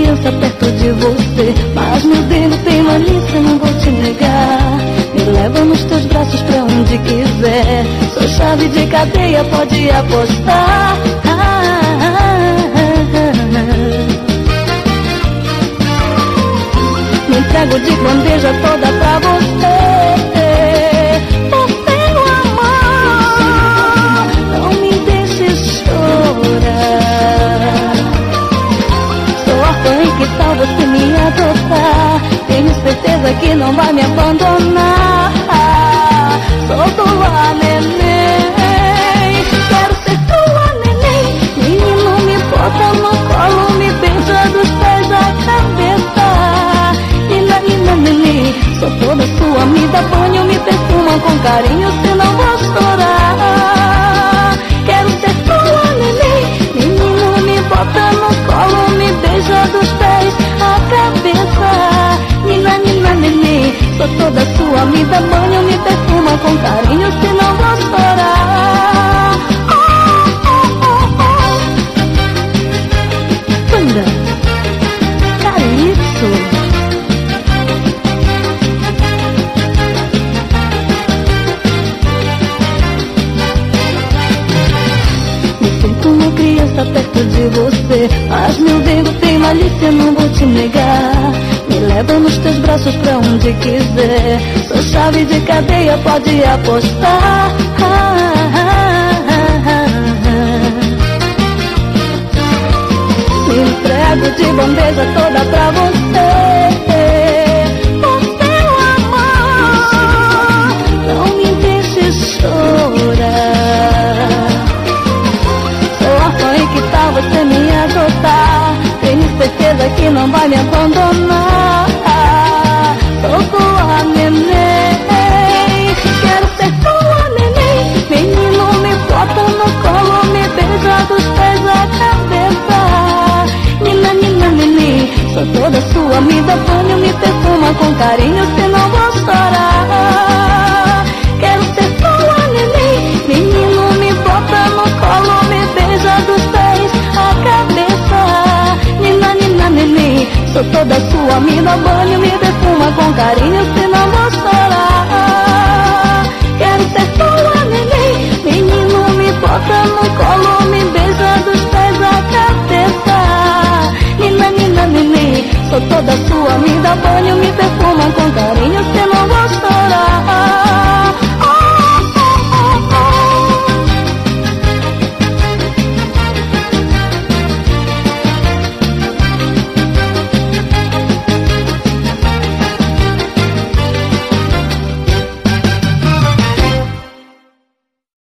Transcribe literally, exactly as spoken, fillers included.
criança perto de você, mas meu dedo tem malícia, não vou te negar. Me leva nos teus braços pra onde quiser, sou chave de cadeia, pode apostar. Ah, ah, ah, ah. Me entrego de bandeja toda pra você. Por teu amor, não me deixes chorar. Sou órfã e que tal você me adotar? Tenho certeza que não vai me abandonar. Sou tua neném, quero ser tua neném. Menino, me bota no colo, me beija dos pés à cabeça. Nina, nina, neném, sou toda sua, me dá banho, me perfuma com carinho, senão vou chorar. Quero ser tua neném, menino, me bota no colo, me beija dos pés à cabeça. Nina, nina, neném, sou toda sua, me dá banho, me perfuma com carinho, senão vou chorar. Oh, oh, oh, oh. Banda Calypso. Uma criança perto de você, mas meu dedo tem malícia, não vou te negar. Me leva nos teus braços pra onde quiser, sou chave de cadeia, pode apostar. Ah, ah, ah, ah. Me entrego de bandeja toda pra você. Por teu amor, não me deixes chorar. E que tal você me adotar? Tenho certeza que não vai me abandonar. Sou tua neném, quero ser tua neném. Menino, me bota no colo, me beija dos pés à cabeça. Nina, nina, neném, sou toda sua, me dá banho, me perfuma com carinho, senão vou chorar. Quero ser tua neném, menino, me bota no colo, me beija dos pés à cabeça. Nina, nina, neném, sou toda sua, me dá banho, me perfuma com carinho.